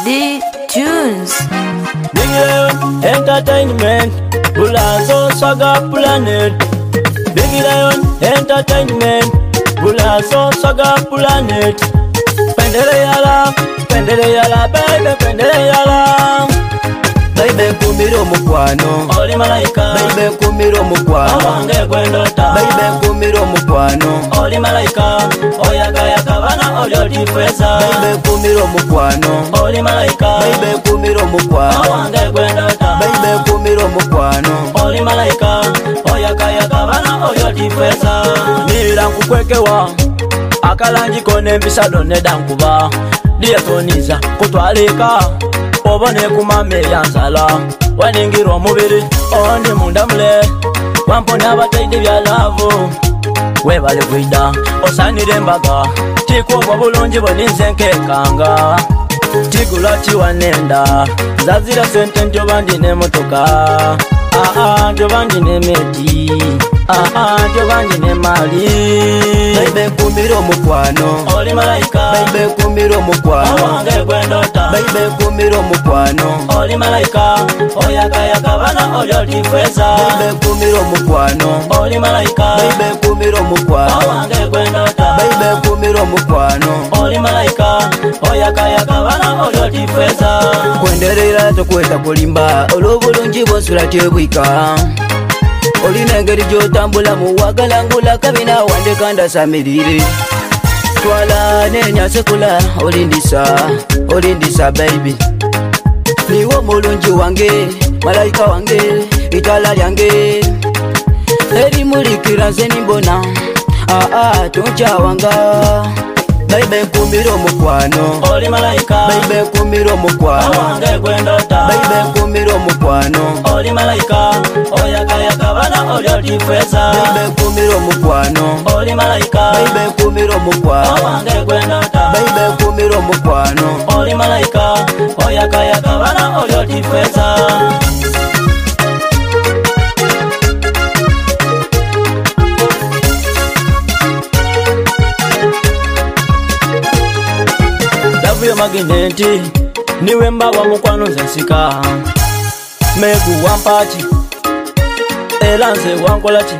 D Tunes. Big Lion Entertainment, Bulazo Saga Planet. Big Lion Entertainment, Bulazo Saga Planet. Pendeleyala, baby, pendeleyala. Baby kumiro mukwano, Oli malaika. baby kumiro mukwano, Awange gwendota. baby kumiro mukwano, Oli malaika. Oyaka bana olyo tifesa. baby kumiro mukwano, Oli malaika. baby kumiro mukwano, Awange gwendota. baby kumiro mukwano, Oli malaika. Oyaka bana olyo tifesa. Nira nkukwekewa akalangi kone mbisado nedankuba dietoniza kutwalika obone kumame yansala waningirwa omubiri ondi munda mule wampona abataide bya lavu webale kwida osanire embaga tikubwa bulungi boninze nkekanga tigula tiwanenda zazira sente njoba ndine motoka njoba ndine meti njoba ndine mali baby kumiro mukwano, Oli malaika. baby kumiro mukwano, Awange gwendota. baby kumiro mukwano, Oli malaika. Oyaka bana olyo tifesa. baby kumiro mukwano, Oli malaika. baby kumiro mukwano, Awange gwendota. baby kumiro mukwano, Oli malaika. Oyaka bana olyo tifesa. kwenderera tokweta kulimba olw'obulungi bwonsula tebwika olina engeri gy'otambula muwagalangula kabina wandeka ndasamirire twala nenyasekula olindisa baby niwe omulungi wange malayika wange itala lyange erimulikira nze nimbona tonkyawanga baby kumira omukwano, Oli malaika. baby kumira omukwano, Awange gwendota. baby kumira omukwano, Oli malaika. Oyaka bana olyo tifesa. baby kumira omukwano, Oli malaika. baby kumira omukwano, Awange gwendota. baby kumira omukwano, Oli malaika. Oyaka bana olyo tifesa. Davuyo magineti niwe mbawa mukwano zensika megu wampaki era nze wankolaki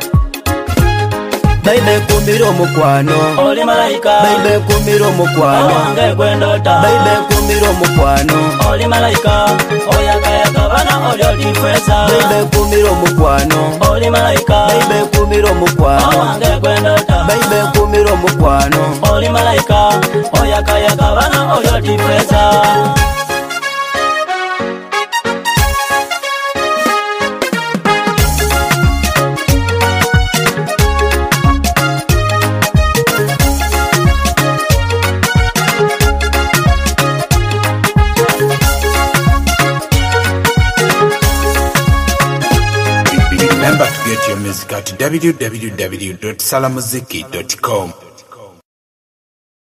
baby kumira omukwano, Oli malaika. baby kumira omukwano, Awange gwendota. baby kumira omukwano, Oli malaika. Oyaka bana olyo tifesa. baby kumira omukwano, Oli malaika. baby kumira omukwano, Awange gwendota. baby kumira omukwano. Oli malaika. Oyaka bana olyo tifesa. Remember to get your music at www.salamuziki.com.